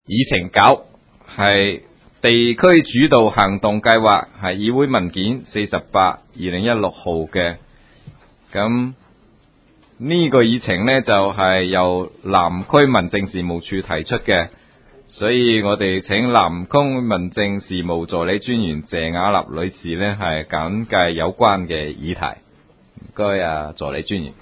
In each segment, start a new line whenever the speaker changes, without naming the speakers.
議程稿係地區主導行動計劃，係議會文件48/2016號嘅。咁呢個議程呢，就係由南區民政事務處提出嘅，所以我哋請南區民政事務助理專員謝雅立女士呢，係簡介有關嘅議題。唔該啊，助理專員。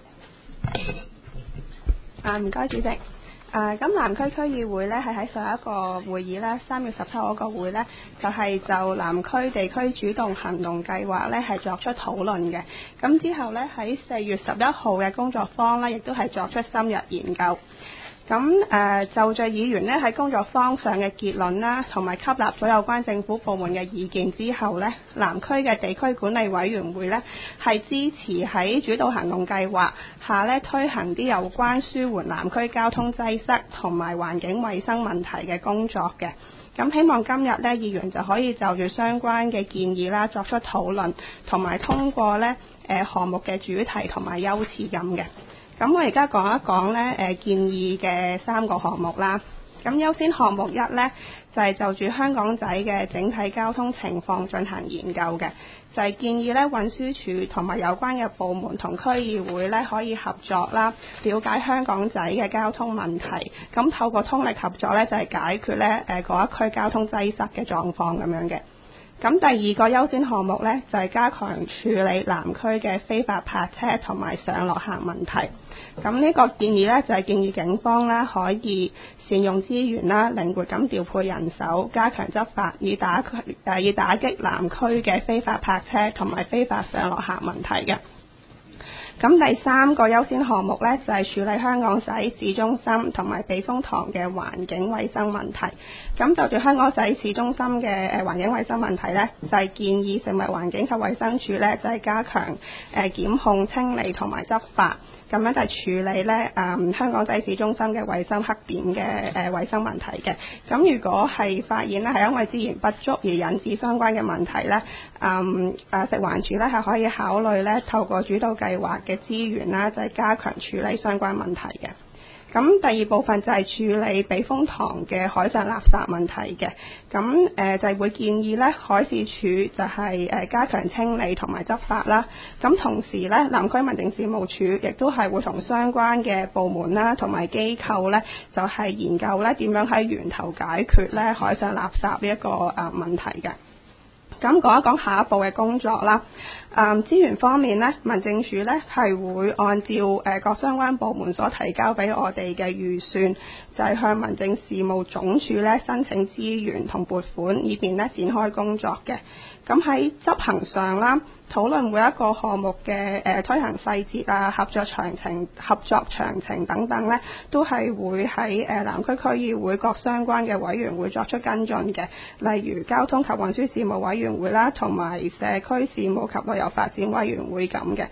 唔該主席。咁南區區議會呢，係喺上一個會議呢，3月17號嗰個會呢，就係就南區地區主動行動計劃呢，係作出討論嘅。咁之後呢，喺4月11號嘅工作坊呢，亦都係作出深入研究。咁就着議員呢喺工作坊上嘅結論啦，同埋吸納咗有關政府部門嘅意見之後呢，南區嘅地區管理委員會呢係支持喺主導行動計劃下呢推行啲有關舒緩南區交通擠塞同埋環境衛生問題嘅工作嘅。咁希望今日呢議員就可以就住相關嘅建議啦作出討論，同埋通過呢項目嘅主題同埋優次咁嘅。咁我而家講一講呢建議嘅3個項目啦。咁優先項目1呢，就係就住香港仔嘅整體交通情況進行研究嘅，就係建議呢運輸署同埋有關嘅部門同區議會呢可以合作啦，了解香港仔嘅交通問題，咁透過通力合作呢，就係解決呢嗰一區交通擠塞嘅狀況咁樣嘅。咁第2個優先項目呢，就係加強處理南區嘅非法泊車同埋上落客問題。咁呢個建議呢，就係建議警方啦可以善用資源啦，靈活咁調配人手，加強執法，以打擊南區嘅非法泊車同埋非法上落客問題嘅。咁第3個優先項目呢，就係處理香港仔市中心同埋避風塘嘅環境衛生問題。咁就住香港仔市中心嘅環境衛生問題呢，就係建議食物環境及衛生署呢，就係加強檢控清理同埋執法，咁樣就係處理呢香港仔市中心嘅衛生黑點嘅衛生問題嘅。咁如果係發現呢係因為資源不足而引致相關嘅問題呢，食環署呢係可以考慮呢透過主導計劃嘅資源啦，就係加強處理相關問題嘅。咁第2部分就係處理避風塘嘅海上垃圾問題嘅。咁就係會建議呢海事處就係加強清理同埋執法啦。咁同時呢，南區民政事務處亦都係會同相關嘅部門啦同埋機構呢，就係研究呢點樣喺源頭解決呢海上垃圾呢一個問題嘅。咁講一講下一步嘅工作啦。資源方面呢，民政署呢係會按照各相關部門所提交俾我哋嘅預算，就係向民政事務總署呢申請資源同撥款，以便呢展開工作嘅。咁喺執行上啦，討論每一個項目嘅推行細節啊、合作詳情等等呢，都係會喺南區區議會各相關嘅委員會作出跟進嘅，例如交通及運輸事務委員會啦，同埋社區事務及旅遊發展委員會咁嘅。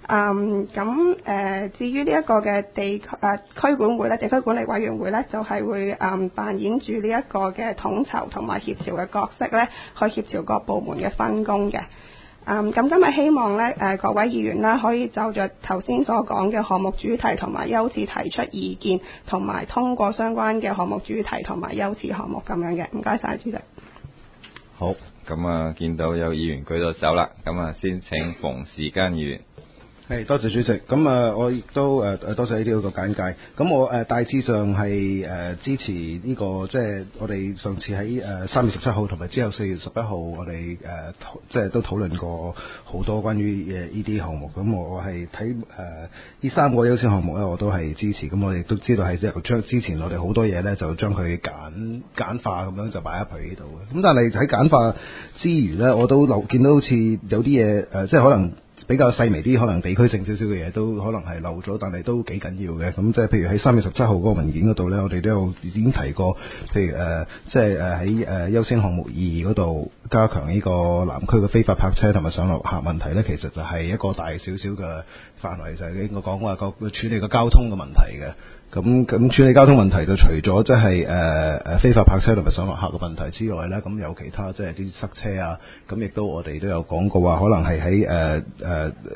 至於呢一個嘅區管會咧，地區管理委員會咧，就係會扮演住呢一個嘅統籌同埋協調嘅角色咧，去協調各部門嘅分工嘅。咁今日希望咧各位議員啦，可以就着頭先所講嘅項目主題同埋優次提出意見，同埋通過相關嘅項目主題同埋優次項目咁樣嘅。唔該晒，主席。
好，咁見到有議員舉到手啦，咁先請馮時間議員。
係，多謝主席。咁我亦都多謝呢啲個簡介。咁我大致上係支持呢個，即係我哋上次喺3月17號同埋之後4月11號，我哋即係都討論過好多關於呢啲項目。咁我係睇呢3個優先項目咧，我都係支持。咁我亦都知道係即係將之前我哋好多嘢咧，就將佢簡化咁樣就擺入去呢度嘅。咁但係喺簡化之餘咧，我都見到好似有啲嘢即係可能比較細微啲，可能地區性少少嘅嘢都可能係漏咗，但係都幾緊要嘅。咁即係譬如喺3月17號嗰個文件嗰度咧，我哋都有已經提過，譬如即係喺優先項目2嗰度加強呢個南區嘅非法泊車同埋上落客問題咧，其實就係一個大少少嘅範圍，就係應該講話個處理個交通嘅問題嘅。咁處理交通問題就除咗即係非法泊車同埋上落客嘅問題之外咧，咁有其他即係啲塞車啊，咁亦都我哋都有講過話，可能係喺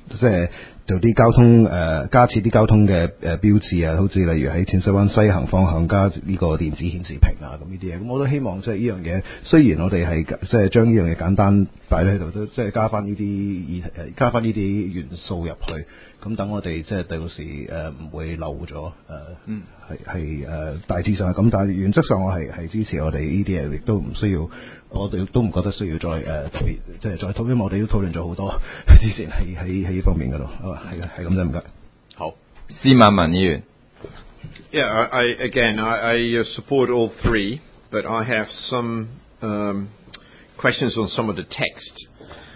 即係做啲交通加設啲交通嘅標誌啊，好似例如喺淺水灣西行方向加呢個電子顯示屏啊，咁呢啲嘢，咁我都希望即係呢樣嘢，雖然我哋係即係將呢樣嘢簡單擺喺度，都即係加翻呢啲元素入去，咁等我哋即係到時唔會漏咗係大致上係咁，但係原則上我係支持我哋呢啲嘢，亦都唔需要，我哋都唔覺得需要再特別即係再討論，因為我哋都討論咗好多之前喺呢方面嗰度，係咁啫，唔該。
好，司馬文議員。
Yeah, I support all three, but I have some questions on some of the text.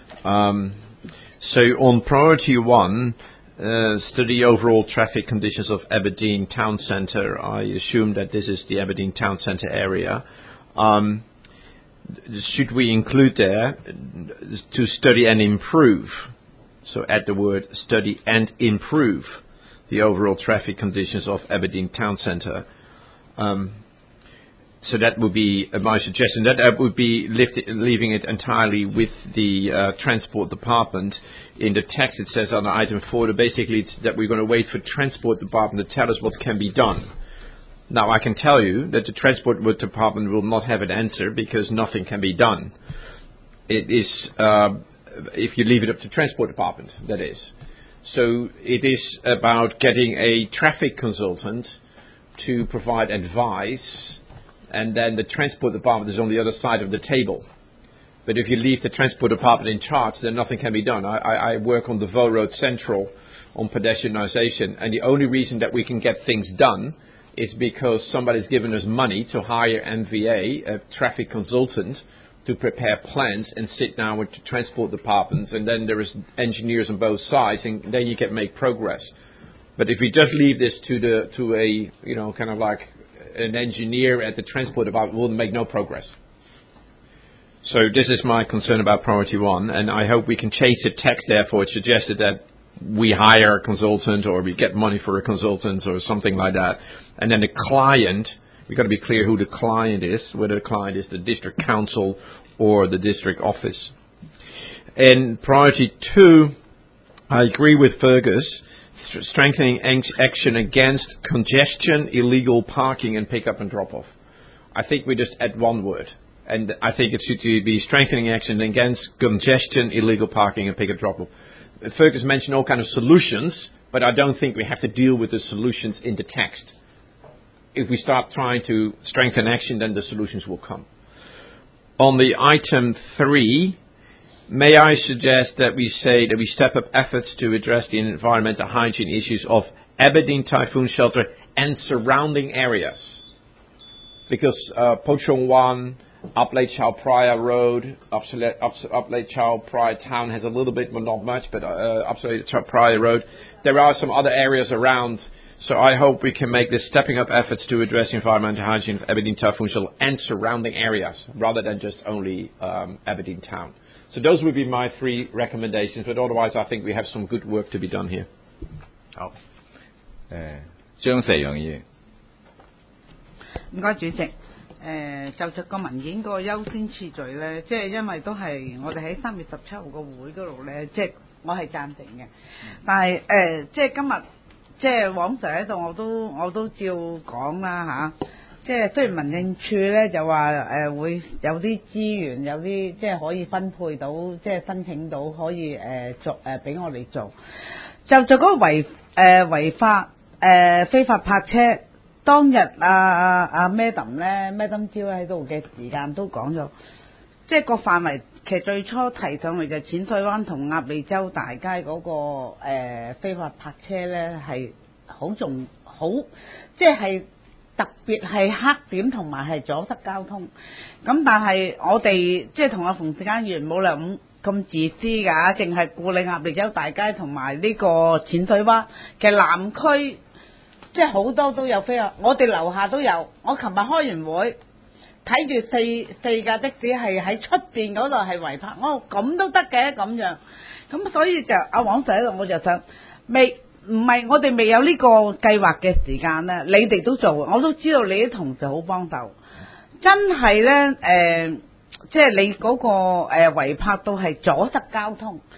So on priority one, study overall traffic conditions of Aberdeen Town Centre. I assume that this is the Aberdeen Town Centre area. Should we include there to study and improve? So add the word study and improve the overall traffic conditions of Aberdeen Town Centre. So that would be my suggestion. That would be leaving it entirely with the Transport Department. In the text it says on item 4 that basically it's that we're going to wait for Transport Department to tell us what can be done. Now I can tell you that the Transport Department will not have an answer because nothing can be done. It is, if you leave it up to Transport Department, that is. So it is about getting a traffic consultant to provide advice, and then the Transport Department is on the other side of the table. But if you leave the Transport Department in charge, then nothing can be done. I work on the Vaux Road Central on pedestrianisation, and the only reason that we can get things done is because somebody's given us money to hire NVA, a traffic consultant, to prepare plans and sit down with the Transport Department, and then there is engineers on both sides, and then you can make progress. But if we just leave this to a kind of like an engineer at the Transport Department, we'll make no progress. So this is my concern about priority one, and I hope we can change the text. Therefore, it suggested that we hire a consultant or we get money for a consultant or something like that. And then the client, we've got to be clear who the client is, whether the client is the district council or the district office. In priority two, I agree with Fergus, strengthening action against congestion, illegal parking and pick up and drop off. I think we just add one word. And I think it should be strengthening action against congestion, illegal parking and pick up and drop off. Fergus mentioned all kinds of solutions, but I don't think we have to deal with the solutions in the text. If we start trying to strengthen action, then the solutions will come. On the item 3, may I suggest that we say that we step up efforts to address the environmental hygiene issues of Aberdeen Typhoon Shelter and surrounding areas? Because Pochong Wan, Up Lake Chao Phraya Road, Up Lake Chao Phraya Town has a little bit, but not much, but Up Lake Chao Phraya Road. There are some other areas around, so I hope we can make this stepping up efforts to address environmental hygiene of Aberdeen Typhoon Shelter and surrounding areas, rather than just only Aberdeen Town. So those would be my 3 recommendations, but otherwise I think we have some good work to be done here.
好，張石陽議員。
唔該，主席。就着個文件個優先次序咧，即係因為都係我哋喺3月17號個會嗰度咧，即係我係贊成嘅。但係即係今日即係黃 Sir 喺度，我都照講啦嚇。即係雖然民政處咧就話會有啲資源，有啲即係可以分配到，即係申請到可以做俾我哋做。就着嗰個違法非法泊車。當日Madam 咧 ，Madam 招喺度嘅時間都講咗，即係個範圍其實最初提上嚟就淺水灣同鴨脷洲大街嗰個非法泊車咧係好即係特別係黑點同埋係阻塞交通。咁但係我哋即係同阿馮世間議員冇理由咁自私㗎，淨係顧你鴨脷洲大街同埋呢個淺水灣嘅南區。即係好多都有非法，我哋樓下都有。我琴日開完會，睇住四架的士係喺出邊嗰度係違泊，咁都得嘅咁樣。咁所以就阿黃 Sir 喺度，我就想唔係我哋未有呢個計劃嘅時間咧，你哋都做，我都知道你啲同事好幫手。真係咧即係你嗰個違泊到係阻塞交通。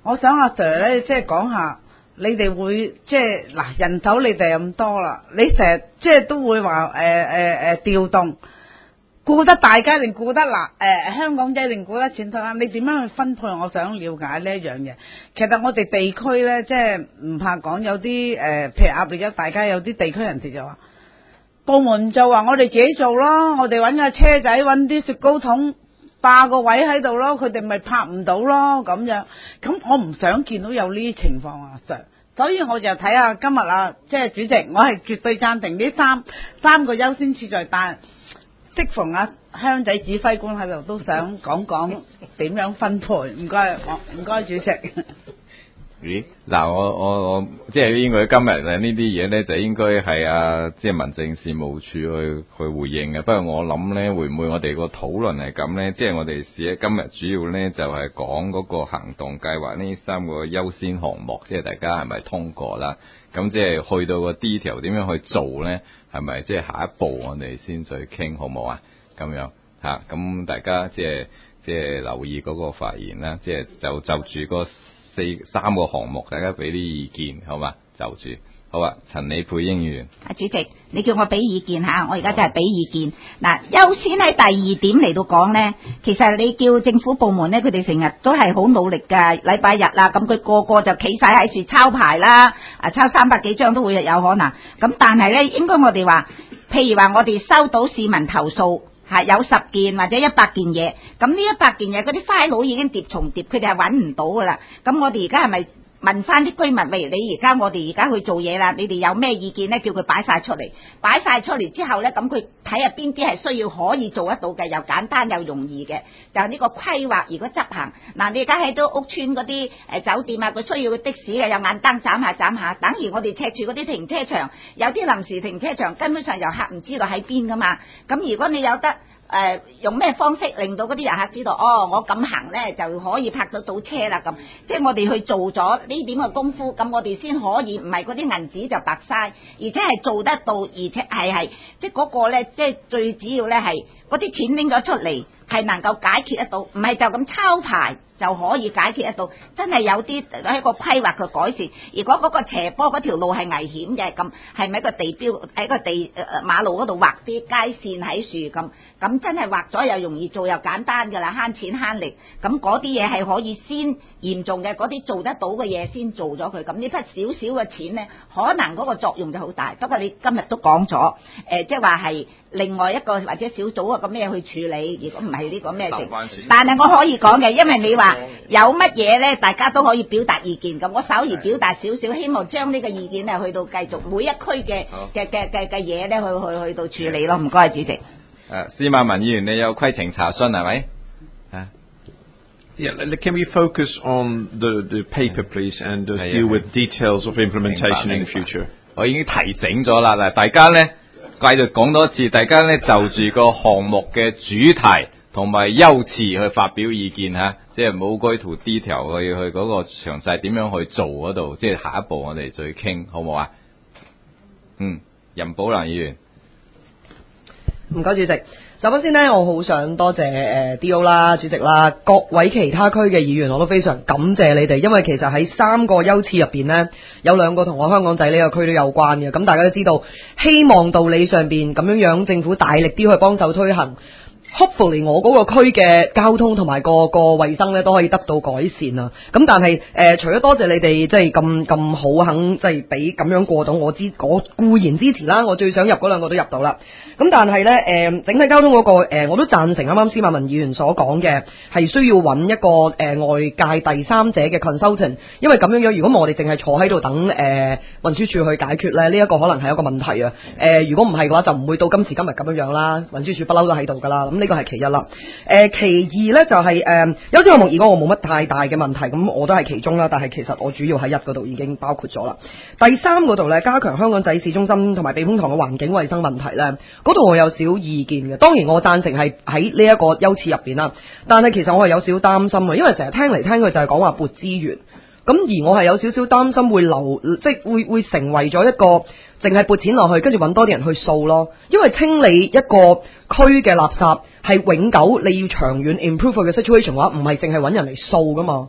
我想阿 Sir 咧，即係講下，你哋會即係嗱人手你哋咁多啦，你成日即係都會話調動，顧得大家定顧得香港仔定顧得前途啊？你點樣去分配？我想了解呢一樣嘢。其實我哋地區咧，即係唔怕講，有啲譬如壓力咗，大家有啲地區人士就話，部門就話我哋自己做咯，我哋揾架車仔揾啲雪糕筒霸個位喺度咯，佢哋咪拍唔到咯咁樣。咁我唔想見到有呢啲情況啊 Sir，所以我就睇下今日即係主席，我係絕對贊成呢三個優先次序，但適逢香仔指揮官喺度，都想講點樣分配。唔該主席。
咦？嗱，我即係應該今日呢啲嘢咧，就應該係即係民政事務處去回應嘅。不過我諗咧，會唔會我哋個討論係咁咧？即係我哋試今日主要咧就係講嗰個行動計劃呢3個優先項目，即係大家係咪通過啦？咁即係去到個 detail 點樣去做咧？係咪即係下一步我哋先再傾好唔好啊？咁樣嚇，咁大家即係留意嗰個發言啦，即係就住個3個項目，大家俾啲意見好嘛？就住好啊，陳李佩英議員。
主席，你叫我俾意見嚇，我而家就係俾意見。嗱，優先喺第2點嚟到講呢，其實你叫政府部門呢，佢哋成日都係好努力㗎。禮拜日啦，咁佢個個就企晒喺樹抄牌啦，抄300幾張都會有可能。咁但係呢，應該我哋話，譬如話我哋收到市民投訴。有10件或者100件嘢，咁呢100件嘢嗰啲 file 已經疊重疊，佢哋係揾唔到噶啦。咁我哋而家係咪問翻啲居民，譬如你我哋而家去做嘢啦，你哋有咩意見呢？叫佢擺晒出嚟，擺晒出嚟之後呢，咁佢睇下邊啲係需要可以做得到嘅，又簡單又容易嘅，就呢個規劃。如果執行嗱，你而家喺到屋村嗰啲酒店啊，佢需要個的士嘅，有眼燈斬下，等於我哋赤柱嗰啲停車場，有啲臨時停車場根本上遊客唔知道喺邊噶嘛。咁如果你有得用咩方式令到嗰啲遊客知道，我咁行呢就可以拍到車啦，咁即係我哋去做咗呢點嘅功夫，咁我哋先可以唔係嗰啲銀紙就白嘥，而且係做得到，而且係即係嗰個呢，即係最主要呢係嗰啲錢拎咗出嚟係能夠解決得到，唔係就咁抄牌就可以解決得到，真係有啲喺個規劃嘅改善。如果嗰個斜坡嗰條路係危險嘅，咁係咪喺個地標喺個馬路嗰度畫啲街線喺樹咁真係畫咗又容易做又簡單㗎啦，慳錢慳力。咁嗰啲嘢係可以先嚴重嘅嗰啲做得到嘅嘢先做咗佢。咁呢筆少少嘅錢呢，可能嗰個作用就好大。不過你今日都講咗，即係話係另外一個或者小組啊咁咩去處理。如果唔係呢個咩事，但係我可以講嘅，因為你話有乜嘢呢，大家都可以表達意見。咁我稍而表達少少，希望將呢個意見呢去到繼續每一區嘅嘢呢去到處理咯。唔該，主席。
司馬文議員，你有規程查詢係咪
？Yeah, can we focus on the paper, please, and deal with details of implementation in the future?
我已經提醒咗啦，嗱，大家呢繼續講多一次，大家呢就住個項目嘅主題同埋優次去發表意見嚇，即係冇該圖 detail 去嗰個詳細點樣去做嗰度，即係下一步我哋再傾，好唔好啊？任寶蘭議員。
唔該主席，首先呢，我好想多謝D.O. 啦、主席啦、各位其他區嘅議員，我都非常感謝你哋，因為其實喺3個優次入邊呢，有2個同我香港仔呢個區都有關嘅。咁大家都知道，希望道理上邊咁樣政府大力啲去幫手推行。Hopefully 我嗰個區嘅交通同埋個衛生咧都可以得到改善啊！咁但係除咗多謝你哋即係咁好肯即係俾咁樣過到，我固然支持啦，我最想入嗰2個都入到啦。咁但係咧整體交通嗰個我都贊成啱啱司馬文議員所講嘅，係需要揾一個外界第三者嘅 consultant， 因為咁樣如果我哋淨係坐喺度等運輸署去解決咧，呢一個可能係一個問題啊！如果唔係嘅話，就唔會到今時今日咁樣啦。運輸署不嬲都喺度㗎啦。咁呢個係其一啦。其二咧就係優先項目2個我冇乜太大嘅問題，咁我都係其中啦。但係其實我主要喺1嗰度已經包括咗啦。第3嗰度咧，加強香港仔市中心同埋避風塘嘅環境衛生問題咧，嗰度我有少意見嘅。當然我贊成係喺呢一個優次入邊啦，但係其實我係有少擔心嘅，因為成日聽嚟聽去就係講話撥資源，咁而我係有少少擔心會即係會成為咗一個淨係撥錢落去，跟住揾多啲人去掃咯。因為清理一個區嘅垃圾係永久，你要長遠 improve 嘅 situation 嘅話，唔係淨係揾人嚟掃噶嘛。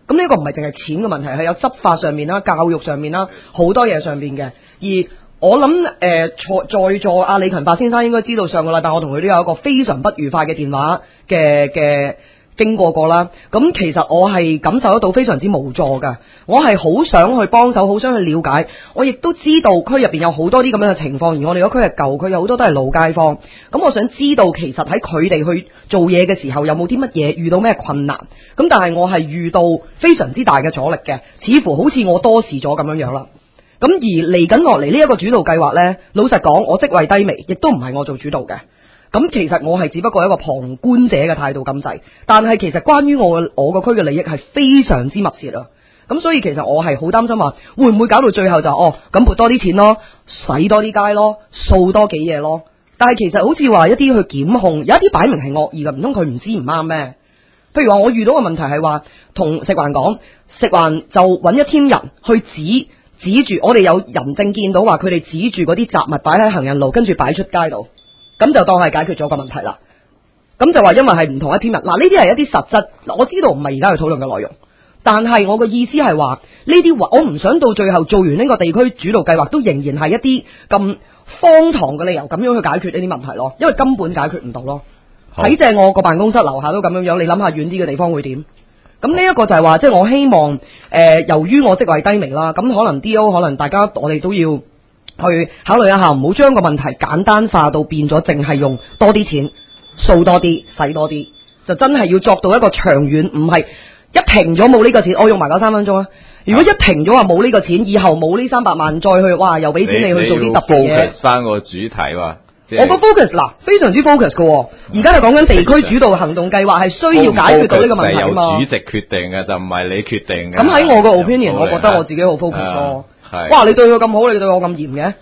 咁呢個唔係淨係錢嘅問題，係有執法上面啦、教育上面啦，好多嘢上面嘅。而我諗在座阿李勤發先生應該知道，上個禮拜我同佢都有一個非常不愉快嘅電話嘅經過啦。咁其實我係感受得到非常之無助㗎，我係好想去幫手，好想去了解。我亦都知道區入邊有好多啲咁樣嘅情況，而我哋嗰區係舊區，有好多都係老街坊。咁我想知道其實喺佢哋去做嘢嘅時候有冇啲乜嘢遇到咩困難？咁但係我係遇到非常之大嘅阻力嘅，似乎好似我多事咗咁樣啦。咁而嚟緊落嚟呢一個主導計劃呢，老實講，我職位低微，亦都唔係我做主導嘅。咁其實我係只不過一個旁觀者嘅態度咁滯，但係其實關於我個區嘅利益係非常之密切啊。咁所以其實我係好擔心話，會唔會搞到最後就咁撥多啲錢咯，使多啲街咯，掃多幾嘢咯。但係其實好似話一啲去檢控，有一啲擺明係惡意嘅，唔通佢唔知唔啱咩？譬如話我遇到嘅問題係話，同食環講，食環就揾一 team 人去指住，我哋有人證見到話佢哋指住嗰啲雜物擺喺行人路，跟住擺出街度，咁就當係解決咗個問題啦。咁就話因為係唔同一 team 人，嗱呢啲係一啲實質，我知道唔係而家去討論嘅內容，但係我嘅意思係話呢啲話，我唔想到最後做完呢個地區主導計劃，都仍然係一啲咁荒唐嘅理由咁樣去解決呢啲問題咯，因為根本解決唔到咯。喺正我個辦公室樓下都咁樣，你諗下遠啲嘅地方會點？咁呢一個就係話，即係我希望由於我職位低微啦，咁可能 D.O. 可能大家我哋都要去考慮一下，唔好將個問題簡單化到變咗淨係用多啲錢掃多啲使多啲，就真係要作到一個長遠，唔係一停咗冇呢個錢，我用埋嗰3分鐘啊！如果一停咗話冇呢個錢，以後冇呢300萬再去，哇又俾錢你去做啲特別嘢。
focus 翻個主題喎。
我個 focus 嗱非常之 focus 嘅，而家係講緊地區主導行動計劃，係需要解決到呢個問題啊嘛。
係由主席決定嘅，就唔係你決定嘅。
咁喺我個 opinion，我覺得我自己好 focus 咯。哇，你對佢咁好，你對我咁嚴嘅？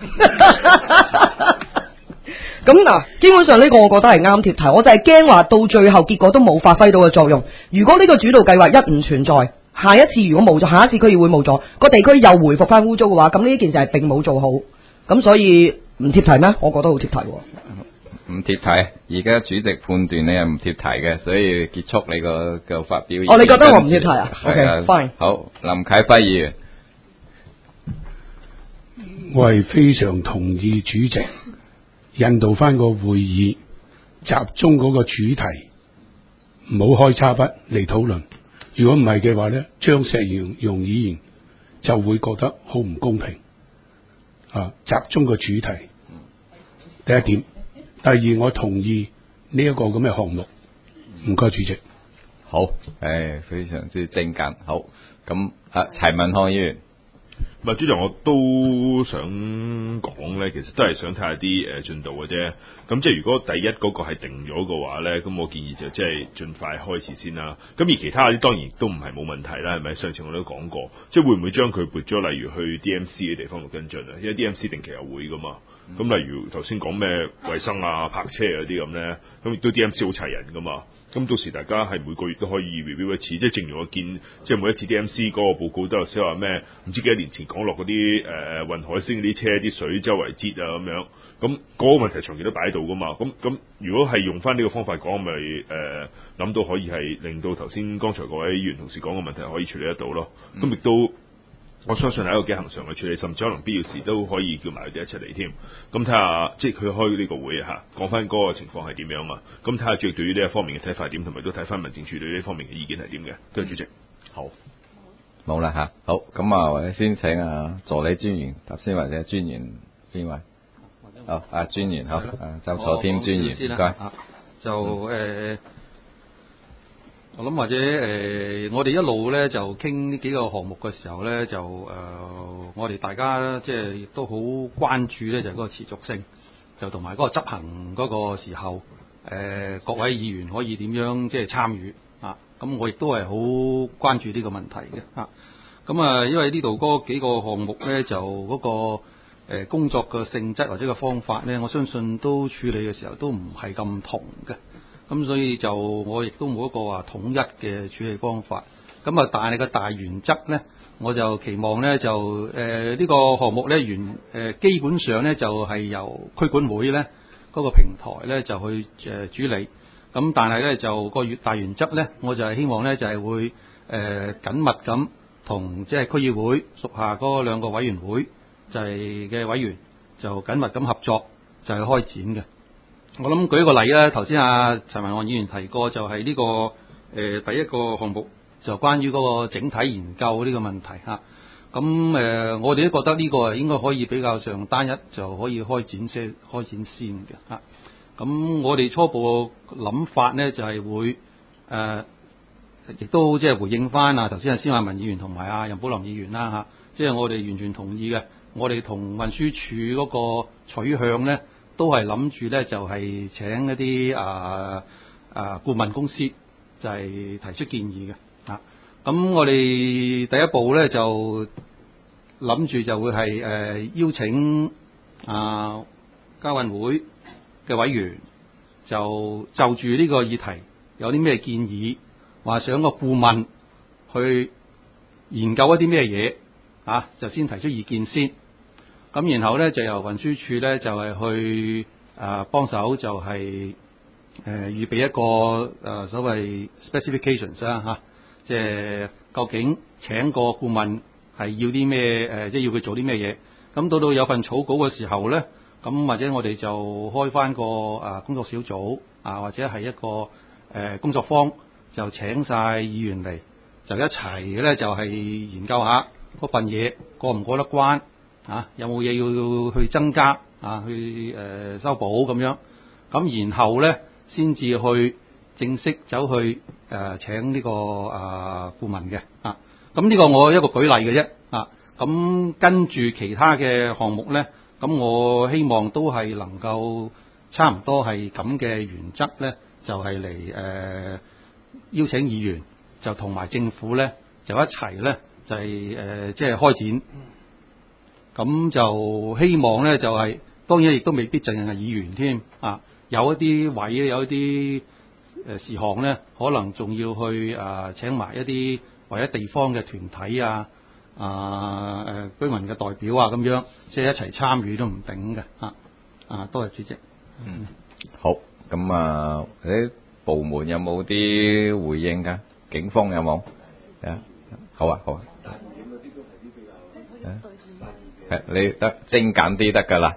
咁嗱，基本上呢個我覺得係啱貼題，我就係驚話到最後結果都冇發揮到嘅作用。如果呢個主導計劃一唔存在，下一次如果冇咗，下一次區議會冇咗，個地區又回復翻污糟嘅話，咁呢件事係並冇做好。咁所以唔貼題咩？我覺得好貼題喎。
唔貼題，而家主席判斷你係唔貼題嘅，所以結束你個發表。
你覺得我唔貼題啊 ？OK， fine。
好，林啟輝議員，
我係非常同意主席引導翻個會議，集中嗰個主題，唔好開叉筆嚟討論。如果唔係嘅話咧，張石容議員就會覺得好唔公平。集中個主題，第一點。第二，我同意呢一個咁嘅項目。唔該，主席。
好，非常之精簡。好，咁柴文康議員。
唔係，主席我都想講咧，其實都係想睇下啲進度嘅啫。咁即係如果第一嗰個係定咗嘅話咧，咁我建議就即係盡快開始先啦。咁而其他啲當然都唔係冇問題啦，係咪？上次我都講過，即係會唔會將佢撥咗，例如去 DMC 嘅地方度跟進啊？因為 DMC 定期有會噶嘛。咁例如頭先講咩衛生啊、泊車嗰啲咁咧，咁亦都 DMC 好齊人噶嘛。咁到時大家係每個月都可以 review 一次，即係正如我見，即係每一次 DMC 嗰個報告都有寫話咩，唔知幾多年前講落嗰啲運海星嗰啲車啲水周圍擠啊咁樣，咁嗰個問題長期都擺喺度噶嘛。咁如果係用翻呢個方法講，咪諗到可以係令到頭先剛才各位議員同事講嘅問題可以處理得到咯。咁亦都我相信係一個幾恆常嘅處理，甚至可能必要時都可以叫埋佢哋一齊嚟添。咁睇下，即係佢開呢個會嚇，講翻嗰個情況係點樣啊？咁睇下主席對於呢一方面嘅睇法點，同埋都睇翻民政處對呢方面嘅意見係點嘅。多謝主席。
好，冇啦嚇。好，咁啊，或者先請助理專員頭先，或者專員邊位？好，專員好，周楚添專員，唔該。
我諗或者我哋一路咧就傾呢幾個項目嘅時候咧，就我哋大家即係亦都好關注咧，就係嗰個持續性，就同埋嗰個執行嗰個時候，各位議員可以點樣即係參與啊？咁我亦都係好關注呢個問題嘅啊。咁因為呢度嗰幾個項目咧，就嗰個工作嘅性質或者個方法咧，我相信都處理嘅時候都唔係咁同嘅。咁所以就我亦都冇一個話統一嘅處理方法。咁但係個大原則咧，我就期望咧就呢個項目咧基本上咧就係由區管會咧嗰個平台咧就去處理。咁但係咧就個大原則咧，我就係希望咧就係會緊密咁同即係區議會屬下嗰兩個委員會就係嘅委員就緊密咁合作，就係開展嘅。我諗舉一個例啦，頭先阿陳文岸議員提過就係呢個第一個項目就關於嗰個整體研究呢個問題嚇。咁我哋都覺得呢個應該可以比較上單一就可以開展先嘅嚇。咁我哋初步諗法呢，就係會亦都即係回應翻啊頭先阿施雅文議員同埋阿任寶林議員啦嚇，即係我哋完全同意嘅。我哋同運輸署嗰個取向呢，都係諗住呢，就係請一啲顧問公司就係提出建議嘅嚇。咁我哋第一步呢，就諗住就會係邀請交運會嘅委員就住呢個議題有啲咩建議，話想個顧問去研究一啲咩嘢就先提出意見先。咁然後咧就由運輸署咧就係去幫手就係預備一個所謂 specifications 啦即係究竟請個顧問係要啲咩即係要佢做啲咩嘢。咁到有份草稿嘅時候咧，咁或者我哋就開翻個工作小組或者係一個工作坊，就請晒議員嚟，就一齊咧就係研究下嗰份嘢過唔過得關。有冇嘢要去增加去修補咁樣，咁然後咧先至去正式走去請呢個顧問嘅咁呢個我一個舉例嘅啫咁跟住其他嘅項目咧，咁我希望都係能夠差唔多係咁嘅原則咧，就係嚟邀請議員就同埋政府咧就一齊咧就係即係開展。咁就希望咧就係當然亦都未必淨係議員添有一啲位有一啲事項咧，可能仲要去請埋一啲或者地方嘅團體居民嘅代表咁樣，即係一齊參與都唔定嘅多謝主席。
好，咁啲部門有冇啲回應㗎？警方有冇？好啊。你得精簡啲得㗎啦，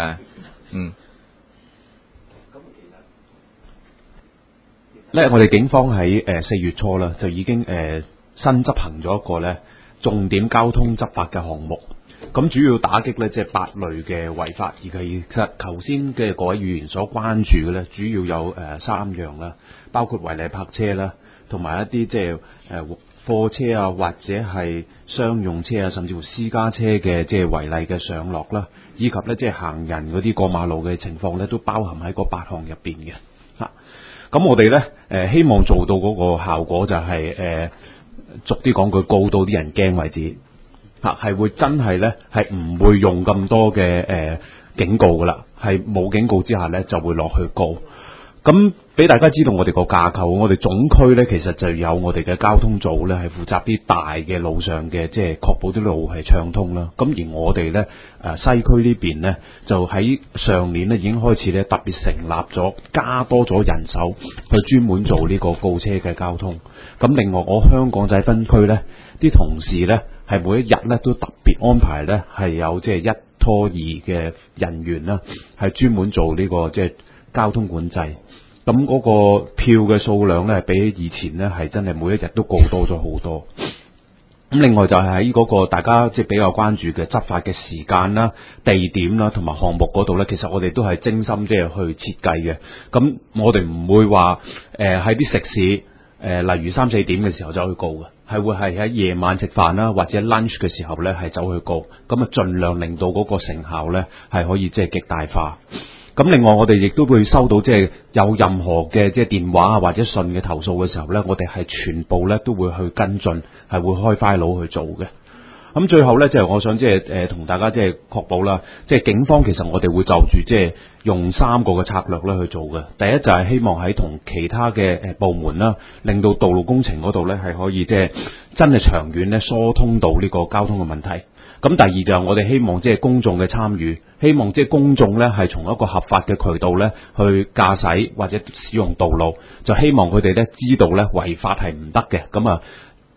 咧，我哋警方喺4月初啦，就已經新執行咗一個咧重點交通執法嘅項目。咁主要打擊咧即係8類嘅違法，而其實頭先嘅各位議員所關注嘅咧，主要有3樣啦，包括違例泊車啦，同埋一啲即係貨車或者係商用車甚至乎私家車嘅即係違例嘅上落啦，以及咧即係行人嗰啲過馬路嘅情況咧，都包含喺嗰8項入邊嘅。咁我哋咧希望做到嗰個效果就係逐啲講句，告到啲人驚為止係會真係咧係唔會用咁多嘅警告噶啦，係冇警告之下咧就會落去告。咁俾大家知道我哋個架構，我哋總區咧其實就有我哋嘅交通組咧係負責啲大嘅路上嘅，即係確保啲路係暢通啦。咁而我哋咧西區呢邊咧就喺上年咧已經開始咧特別成立咗，加多咗人手去專門做呢個告車嘅交通。咁另外我香港仔分區咧啲同事咧係每一日咧都特別安排咧係有即係1拖2嘅人員啦，係專門做呢個即係交通管制。咁嗰個票嘅數量咧，比起以前咧係真係每一日都告多咗好多。咁另外就係喺嗰個大家即係比較關注嘅執法嘅時間啦、地點啦同埋項目嗰度咧，其實我哋都係精心即係去設計嘅。咁我哋唔會話喺啲食肆例如3、4點嘅時候走去告嘅，係會係喺夜晚食飯啦或者 lunch 嘅時候咧係走去告，咁盡量令到嗰個成效咧係可以即係極大化。咁另外我哋亦都會收到即係有任何嘅即係電話或者信嘅投訴嘅時候咧，我哋係全部咧都會去跟進，係會開 file 去做嘅。咁最後咧即係我想即係同大家即係確保啦，即係警方其實我哋會就住即係用3個嘅策略咧去做嘅。第一就係希望喺同其他嘅部門啦，令到道路工程嗰度咧係可以即係真係長遠咧疏通到呢個交通嘅問題。咁第二就係我哋希望即係公眾嘅參與，希望即係公眾咧係從一個合法嘅渠道咧去駕駛或者使用道路，就希望佢哋咧知道咧違法係唔得嘅。咁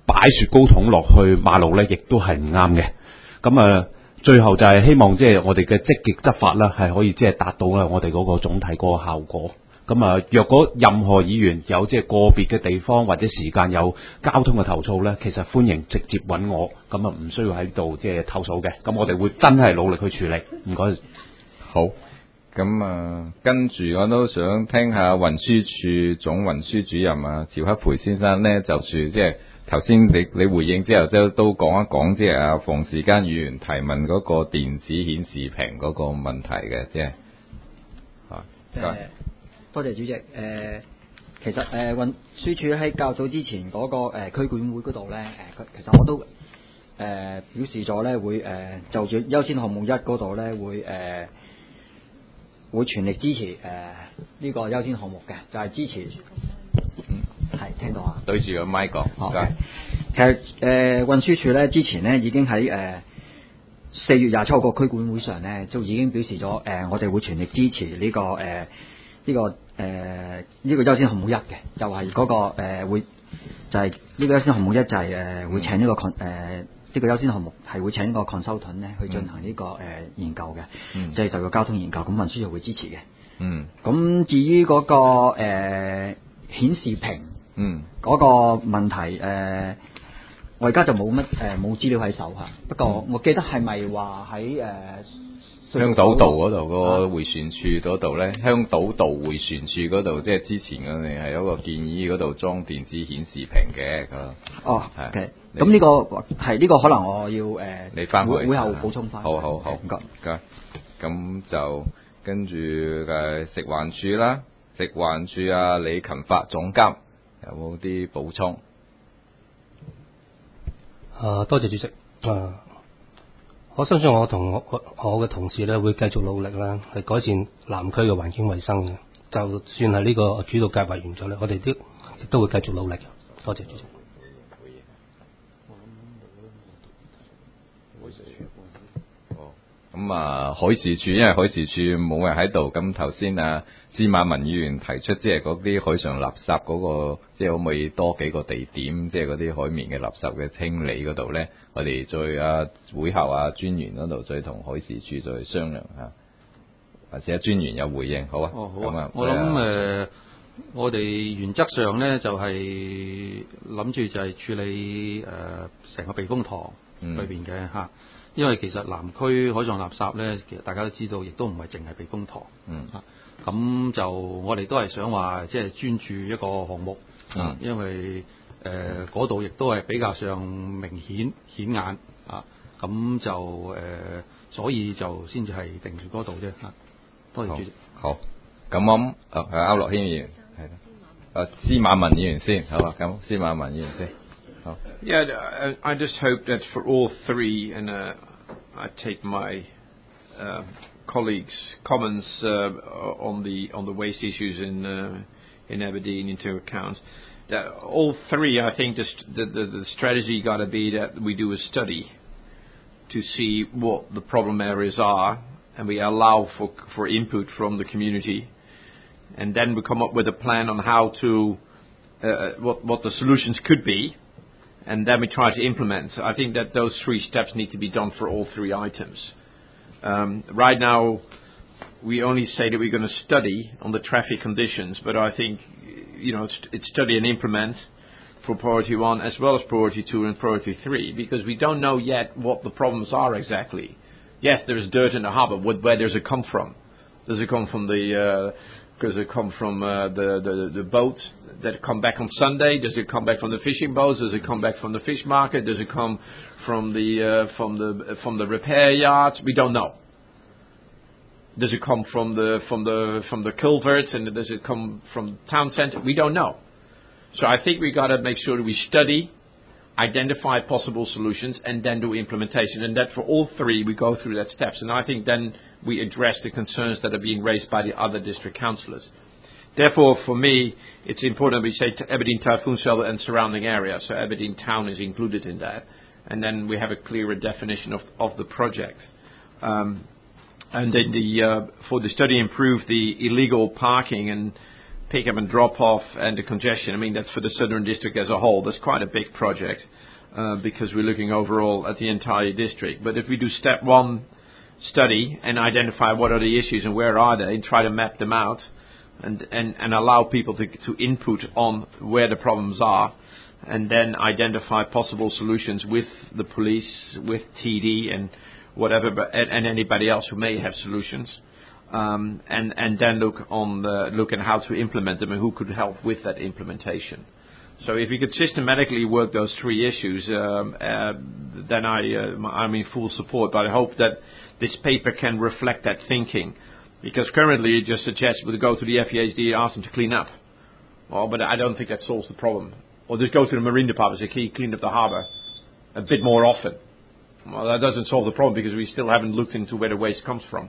擺雪糕筒落去馬路咧，亦都係唔啱嘅。咁最後就係希望即係我哋嘅積極執法啦，係可以即係達到我哋嗰個總體嗰個效果。咁若果任何議員有即係個別嘅地方或者時間有交通嘅投訴咧，其實歡迎直接揾我，咁唔需要喺度即係投訴嘅。咁我哋會真係努力去處理。唔該。
好。咁跟住我都想聽下運輸署總運輸主任趙克培先生咧，就住即係頭先你回應之後，即係都講一講即係馮時耕議員提問嗰個電子顯示屏嗰個問題嘅，即係
多謝主席。其實運輸署喺較早之前嗰個區管會嗰度咧，其實我都表示咗咧會就住優先項目1嗰度咧會全力支持呢個優先項目嘅，就係支持。係聽到啊？
對住個麥講。
其實運輸署咧之前咧已經喺4月27個區管會上咧，就已經表示咗我哋會全力支持呢個優先項目1嘅，就係嗰個會就係呢個優先項目1就係會請呢個呢個優先項目係會請個 consultant 咧去進行呢個研究嘅，即係就個交通研究，咁運輸署會支持嘅。咁至於嗰個顯示屏嗰個問題，我而家就冇資料喺手嚇，不過我記得係咪話喺
香島道嗰度個迴旋處嗰度咧，香島道迴旋處嗰度，即係之前我哋係有個建議嗰度裝電子顯示屏嘅。
OK，咁呢個係呢個可能我要
你翻去
會後補充翻。
好，唔該。咁就跟住食環署啦，食環署李勤發總監有冇啲補充？
多謝主席。我相信我同我嘅同事咧會繼續努力啦，去改善南區嘅環境衛生嘅。就算係呢個主導計劃完咗咧，我哋都會繼續努力嘅。多謝主席。
咁海事處，因為海事處冇人喺度，咁頭先司馬文議員提出即係嗰啲海上垃圾嗰個，即係可唔可以多幾個地點，即係嗰啲海面嘅垃圾嘅清理嗰度咧，我哋再會後專員嗰度再同海事處再商量下，或者專員有回應，好啊？好啊。
我諗我哋原則上咧就係諗住就係處理成個避風塘裏邊嘅嚇。因為其實南區海上垃圾咧，其實大家都知道，亦都唔係淨係避風塘。咁就我哋都係想話，即係專注一個項目。因為嗰度亦都係比較上明顯顯眼。咁就所以就先至係定住嗰度啫。多謝主席。
好。咁區諾軒議員係啦。司馬文議員先，好啊。咁司馬文議員先。
Yeah, I just hope that for all three, and I take my colleagues' comments on the waste issues in Aberdeen into account. That all three, I think, the strategy got to be that we do a study to see what the problem areas are, and we allow for input from the community, and then we come up with a plan on how to what the solutions could be. And then we try to implement. I think that those three steps need to be done for all three items. Right now, we only say that we're going to study on the traffic conditions, but I think, it's study and implement for priority 1 as well as priority 2 and priority 3, because we don't know yet what the problems are exactly. Yes, there's dirt in the harbour. Where does it come from? Does it come from the boats that come back on Sunday? Does it come back from the fishing boats? Does it come back from the fish market? Does it come from the repair yards? We don't know. Does it come from the culverts, and does it come from town centre? We don't know. So I think we got to make sure that we study, identify possible solutions, and then do implementation. And that for all three, we go through that steps. And I think then we address the concerns that are being raised by the other district councillors. Therefore, for me, it's important that we say to Aberdeen Typhoon Shelter and surrounding area. So Aberdeen Town is included in that. And then we have a clearer definition of the project. And then for the study improve the illegal parking and pick up and drop off and the congestion. I mean, that's for the Southern District as a whole. That's quite a big project because we're looking overall at the entire district. But if we do step one study and identify what are the issues and where are they and try to map them out and allow people to input on where the problems are and then identify possible solutions with the police, with TD and whatever, and anybody else who may have solutions. And then look at how to implement them and who could help with that implementation. So if we could systematically work those three issues, then I'm in full support. But I hope that this paper can reflect that thinking, because currently it just suggests we go to the FEHD and ask them to clean up. Well, but I don't think that solves the problem. Or just go to the Marine Department and say, clean up the harbour a bit more often. Well, that doesn't solve the problem because we still haven't looked into where the waste comes from.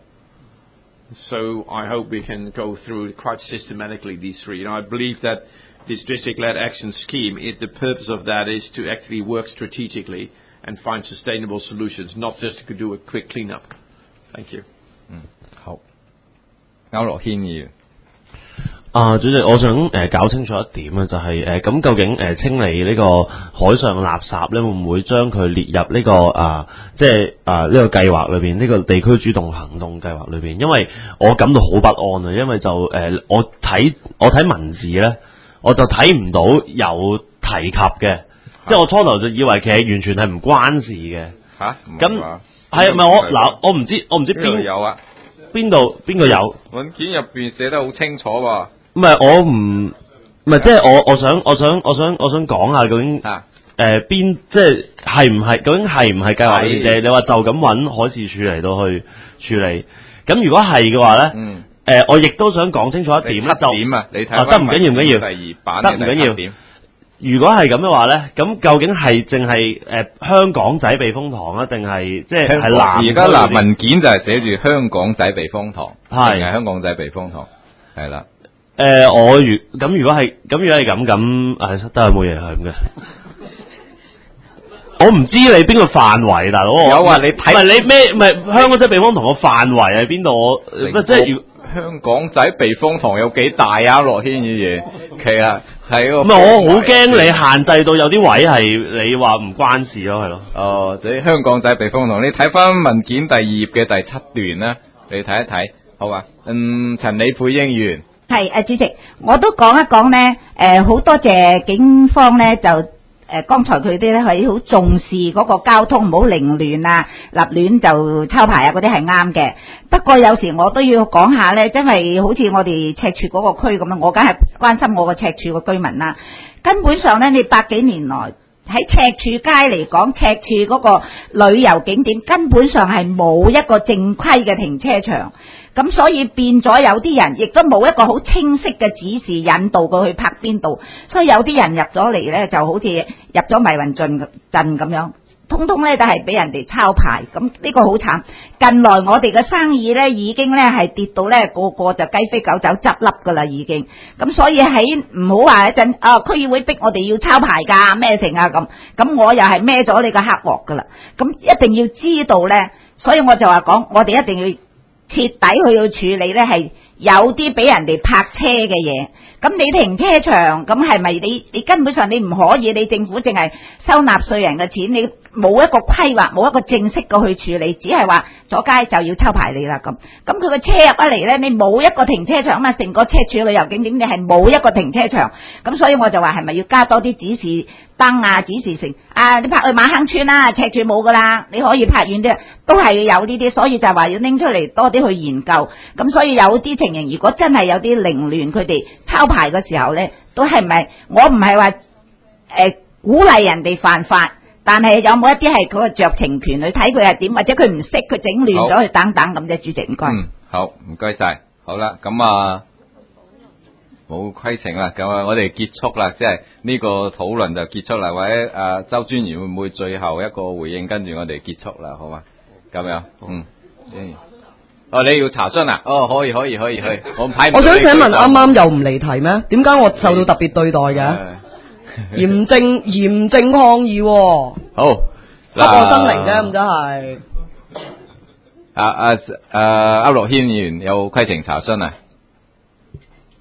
So I hope we can go through quite systematically these three. I believe that this district-led action scheme, the purpose of that is to actually work strategically and find sustainable solutions, not just to do a quick clean-up. Thank you.
好，區諾軒議員。
主席，我想搞清楚一點啊，就係咁究竟清理呢個海上垃圾咧，會唔會將佢列入呢個呢個計劃裏邊，呢個地區主動行動計劃裏邊？因為我感到好不安啊，因為就我睇文字咧，我就睇唔到有提及嘅，即係我初頭就以為其實完全係唔關事嘅。
嚇？
咁係咪我唔知邊
有啊？
邊個有？
文件入邊寫得好清楚喎。
唔係即係我想講下究竟邊即係唔係究竟係唔係計劃裏邊？你話就咁揾海事處嚟到去處理，咁如果係嘅話咧，我亦都想講清楚一點咧，就
點啊？你睇
得唔緊要，
第二版
得唔緊要。如果係咁嘅話咧，咁究竟係淨係香港仔避風塘啊，定係即係南？
而家嗱文件就係寫住香港仔避風塘，係香港仔避風塘，係啦。如果係咁，都係冇嘢係咁嘅。我唔知你邊個範圍，大佬。 有啊，你睇。
唔係你咩？唔係香港仔避風塘個範圍喺邊度？即係
香港仔避風塘有幾大啊？樂軒嘅嘢，其實係個。
唔係我好驚你限制到有啲位係你話唔關事咯，係咯。
哦，即係香港仔避風塘，你睇翻文件第2頁嘅第7段啦，你睇一睇，好嘛？陳李佩英議員。
係主席，我都講一講呢。好多謝警方呢，就剛才佢哋呢係好重視嗰個交通，唔好凌亂啊，立亂就抄牌啊，嗰啲係啱嘅。不過有時我都要講下呢，因為好似我哋赤柱嗰個區咁樣，我梗係關心我個赤柱個居民啦。根本上呢，你100幾年來喺赤柱街嚟講，赤柱嗰個旅遊景點根本上係冇一個正規嘅停車場。咁所以變咗有啲人亦都冇一個好清晰嘅指示引導佢去泊邊度，所以有啲人入咗嚟呢，就好似入咗迷魂陣咁樣，通通呢都係俾人哋抄牌，咁呢個好慘。近來我哋嘅生意呢，已經呢係跌到呢個個就雞飛狗走執笠噶啦已經，咁所以喺唔好話一陣區議會逼我哋要抄牌㗎咩成啊咁我又係孭咗你個黑鑊噶啦，咁一定要知道呢，所以我就話講我哋一定要徹底去處理呢，係有啲俾人哋泊車嘅嘢。咁你停車場，咁係咪你根本上你唔可以？你政府淨係收納稅人嘅錢，你冇一個規劃，冇一個正式嘅去處理，只係話阻街就要抽牌你啦咁。咁佢個車入一嚟呢，你冇一個停車場嘛，成個赤柱旅遊景點你係冇一個停車場。咁所以我就話係咪要加多啲指示燈啊，指示成你泊去馬坑村啦，赤柱冇噶啦，你可以泊遠啲，都係有呢啲，所以就話要拎出嚟多啲去研究。咁所以有啲情形，如果真係有啲凌亂，佢哋抄牌嘅時候呢，都係咪？我唔係話鼓勵人哋犯法，但係有冇一啲係嗰個酌情權去睇佢係點，或者佢唔識佢整亂咗佢等等咁啫。主席唔該。
好，唔該晒。好啦，咁冇規程啦，咁我哋結束啦，即係呢個討論就結束啦。或者周專員會唔會最後一個回應，跟住我哋結束啦，好嘛？咁樣，你要查詢啊？可以，我
想請問，啱啱又唔離題咩？點解我受到特別對待嘅？嚴正抗議喎。
好，
不過真靈啫，咁真係。
區諾軒議員有規程查詢啊？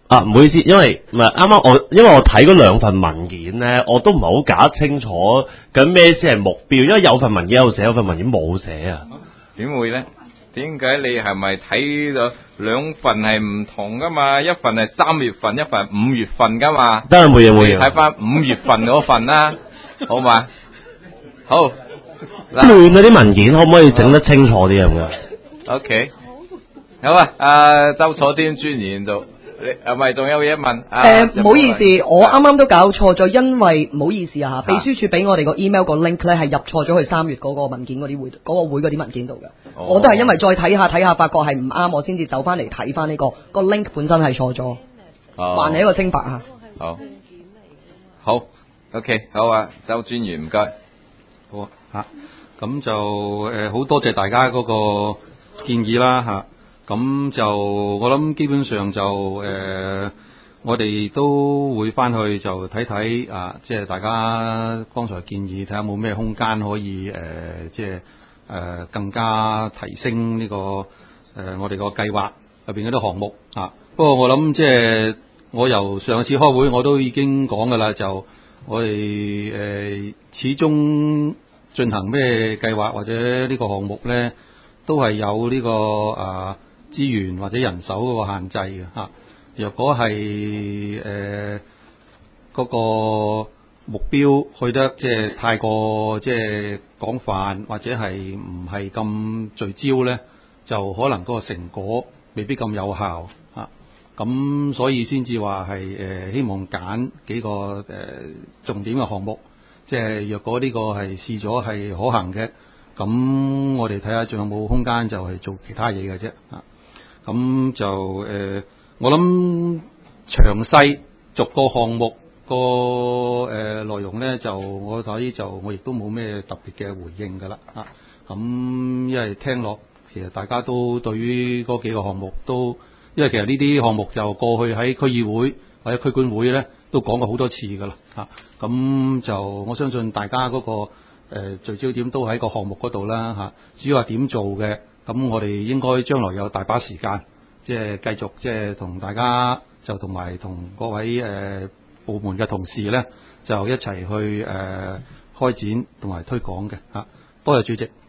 啊，唔好意思，因為唔係啱啱因為我睇嗰兩份文件咧，我都唔係好搞得清楚咁咩先係目標，因為有份文件有寫，有份文件冇寫啊。
點會咧？點解你係咪睇咗兩份係唔同噶嘛？一份係3月份，一份係5月份噶嘛？
得啦，冇嘢冇嘢。
睇翻5月份嗰份啦，好嘛？好。
亂嗰啲文件可唔可以整得清楚啲咁嘅
？OK， 好啊，周楚天專員就你係咪仲有嘢問？
唔好意思，我啱啱都搞錯咗，因為唔好意思啊，秘書處俾我哋個 email 個 link 咧係入錯咗去3月嗰個文件嗰啲會嗰個會嗰啲文件度嘅。我都係因為再睇下，發覺係唔啱，我先至走翻嚟睇翻呢個個 link 本身係錯咗，還係一個清白啊。
好 ，OK， 好啊，周專員唔該。
好啊，咁就好多謝大家嗰個建議啦嚇。咁就我諗基本上就我哋都會翻去就睇睇啊，即係大家剛才建議睇下冇咩空間可以即係更加提升呢個我哋個計劃入邊嗰啲項目啊。不過我諗即係我由上次開會我都已經講㗎啦，就我哋始終進行咩計劃或者呢個項目咧，都係有呢個資源或者人手嗰個限制嘅嚇。若果係嗰個目標去得即係太過即係廣泛，或者係唔係咁聚焦咧，就可能嗰個成果未必咁有效嚇。咁所以先至話係希望揀幾個重點嘅項目，即係若果呢個係試咗係可行嘅，咁我哋睇下仲有冇空間就係做其他嘢嘅啫嚇。咁就我諗詳細逐個項目個內容咧，就我睇就我亦都冇咩特別嘅回應㗎啦嚇。咁因為聽落其實大家都對於嗰幾個項目都，因為其實呢啲項目就過去喺區議會或者區管會咧都講過好多次㗎啦嚇。咁就我相信大家嗰個聚焦點都喺個項目嗰度啦嚇。至於話點做嘅，咁我哋應該將來有大把時間，即係繼續即係同大家就同埋同各位部門嘅同事咧，就一齊去開展同埋推廣嘅嚇。多謝主席。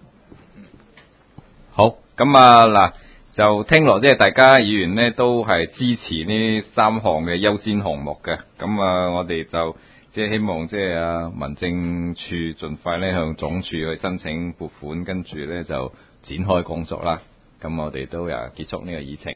好，咁嗱，就聽落即係大家議員呢都係支持呢3項嘅優先項目嘅。咁我哋就即係希望即係民政處盡快咧向總署去申請撥款，跟住咧就展開工作啦。咁我哋都結束呢個議程。